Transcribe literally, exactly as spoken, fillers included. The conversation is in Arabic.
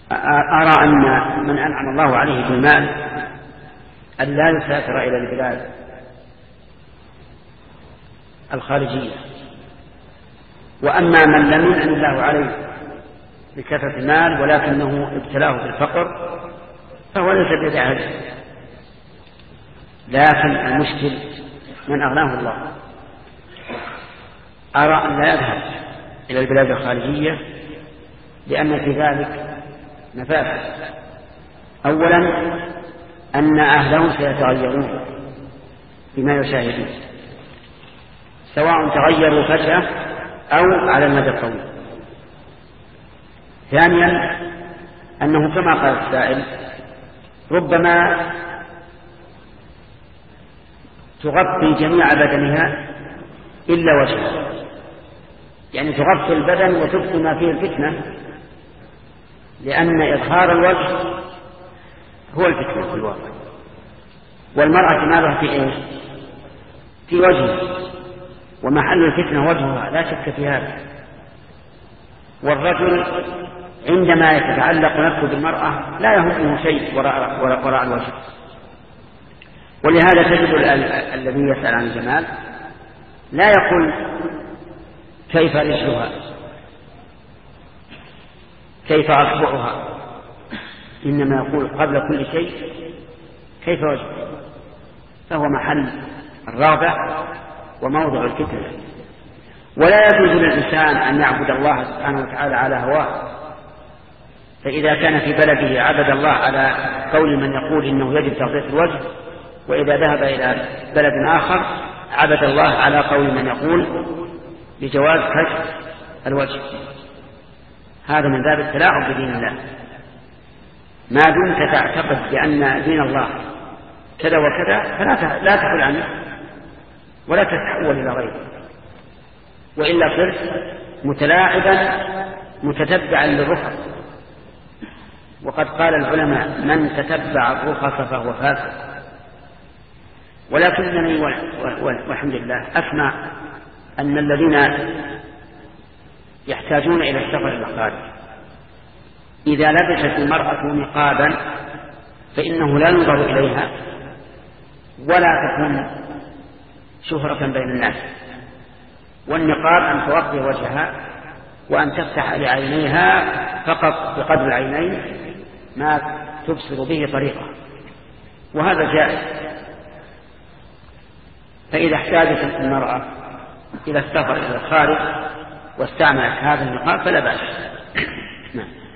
أرى أن من أنعم الله عليه بالمال أن لا يسافر إلى البلاد الخارجية، وأما من لم ينعم الله عليه بكثرة المال ولكنه ابتلاه بالفقر فهو ليس بدعه، لكن المشكل من أغناه الله. أرى أن لا يذهب إلى البلاد الخارجية لأن في ذلك مفاسد. أولا أن أهله سيتغيرون بما يشاهدون، سواء تغيروا فجأة أو على المدى الطويل. ثانيا أنه كما قال السائل ربما تغطي جميع بدنها إلا وجهها، يعني تغطي البدن وتبقي ما فيه الفتنة، لأن إظهار الوجه هو الفتنة في الواقع، والمرأة مالها في إيه؟ في وجهها، ومحل الفتنة وجهها لا شك في هذا. والرجل عندما يتعلق نفسه بالمرأة لا يهمه شيء وراء, وراء, وراء الوجه. ولهذا تجد الذي يسأل عن الجمال لا يقول كيف رجلها كيف أصبعها، إنما يقول قبل كل شيء كيف وجهها، فهو محل الرغبة وموضع الفتنة. ولا يجوز للإنسان أن يعبد الله سبحانه وتعالى على هواه، فإذا كان في بلده عبد الله على قول من يقول إنه يجب تغطية الوجه، وإذا ذهب إلى بلد آخر عبد الله على قول من يقول بجواز كشف الوجه. هذا من باب التلاعب بدين الله. ما دمت تعتقد بأن دين الله كذا وكذا فلا لا تقل عنه ولا تتحول إلى غيره، وإلا صرت متلاعبا متتبعا للرخص. وقد قال العلماء من تتبع الرخص فهو فاسق. ولكنني والحمد لله أسمع أن الذين يحتاجون إلى السفر إلى الخارج إذا لبست المرأة نقابا فإنه لا ينظر إليها ولا تكون شهرة بين الناس. والنقاب أن تغطي وجهها وأن تفتح لعينيها فقط بقدر العينين ما تبصر به طريقة، وهذا جائز. فإذا احتاجت المرأة إلى السفر إلى الخارج واستعملت هذا النقاب فلا بأس. نعم.